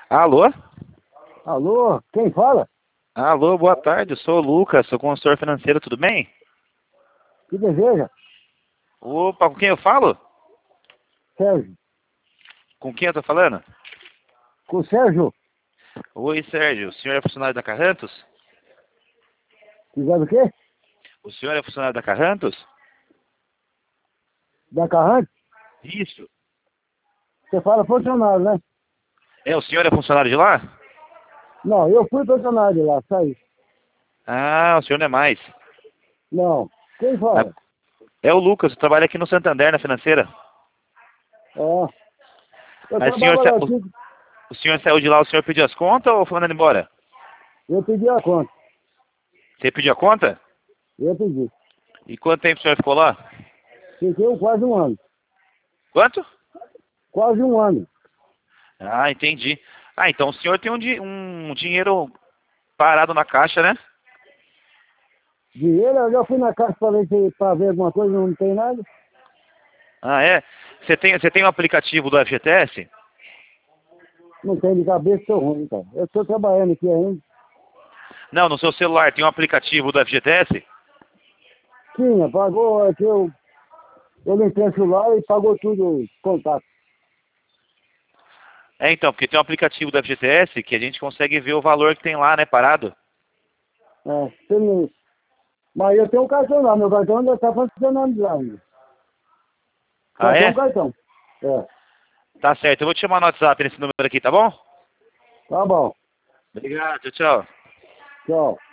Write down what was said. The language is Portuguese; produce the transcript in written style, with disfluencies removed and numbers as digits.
Alô? Alô, quem fala? Alô, boa tarde, eu sou o Lucas, sou consultor financeiro, tudo bem? Que deseja? Opa, com quem eu falo? Sérgio. Com quem eu tô falando? Com o Sérgio? Oi, Sérgio, o senhor é funcionário da Carrantos? Quiser do quê? O senhor é funcionário da Carrantos? Da Carrante? Isso. Você fala funcionário, né? É, o senhor é funcionário de lá? Não, eu fui funcionário de lá, saí. Ah, o senhor não é mais. Não. Quem Ah, fala? é o Lucas, eu trabalho aqui no Santander, na financeira. Ó. Eu Aí trabalho lá aqui, o senhor saiu de lá, o senhor pediu as contas ou foi mandado embora? eu pedi a conta. Você pediu a conta? Eu pedi. E quanto tempo o senhor ficou lá? Fiquei quase um ano. Quanto? Quase um ano. Ah, entendi. Ah, então o senhor tem um dinheiro parado na caixa, né? Dinheiro, eu já fui na casa pra ver alguma coisa, não tem nada. Ah, é? Você tem um aplicativo do FGTS? Não tem de cabeça, tô ruim, cara. Eu estou trabalhando aqui ainda. Não, no seu celular tem um aplicativo do FGTS? Tinha, pagou aqui, eu limpei o celular e pagou tudo, contato. É, então, porque tem um aplicativo do FGTS que a gente consegue ver o valor que tem lá, né, parado. É, tem, mas eu tenho um cartão lá, meu cartão ainda está funcionando lá ainda. Ah, Só tem um é? cartão. É, Tá certo, eu vou te chamar no WhatsApp nesse número aqui, tá bom? tá bom. Obrigado, tchau. Tchau.